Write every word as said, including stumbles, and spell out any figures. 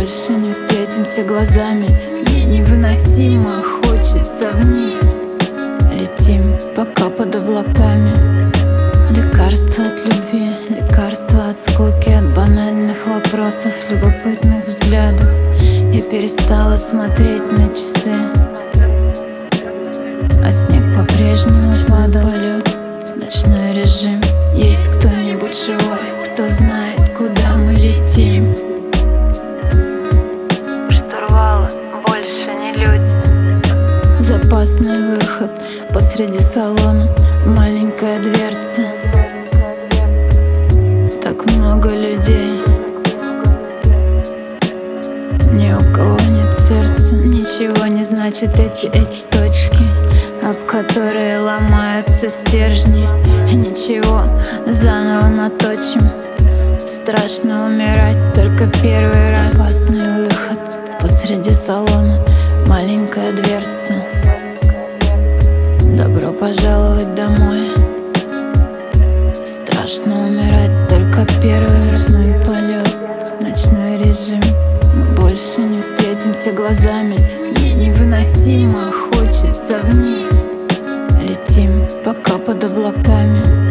больше не встретимся глазами. Мне невыносимо хочется вниз. Летим пока под облаками. Лекарство от любви, лекарство от скуки, от банальных вопросов, любопытных взглядов. Я перестала смотреть на часы, а снег по-прежнему падал. Полет, ночной режим. Есть кто-нибудь живой, кто знает, куда мы летим? Штурвалы больше не люди. Запасный выход посреди салона, маленькая дверца. Так много людей, ни у кого нет сердца. Ничего не значит эти, эти точки, об которые ломаются стержни. Ничего, заново наточим. Страшно умирать только первый раз. Запасный выход посреди салона, маленькая дверца. Добро пожаловать домой. Страшно умирать только первый раз. Ночной полет, ночной режим. Мы больше не встретимся глазами. Мне невыносимо хочется вниз. Летим пока под облаками.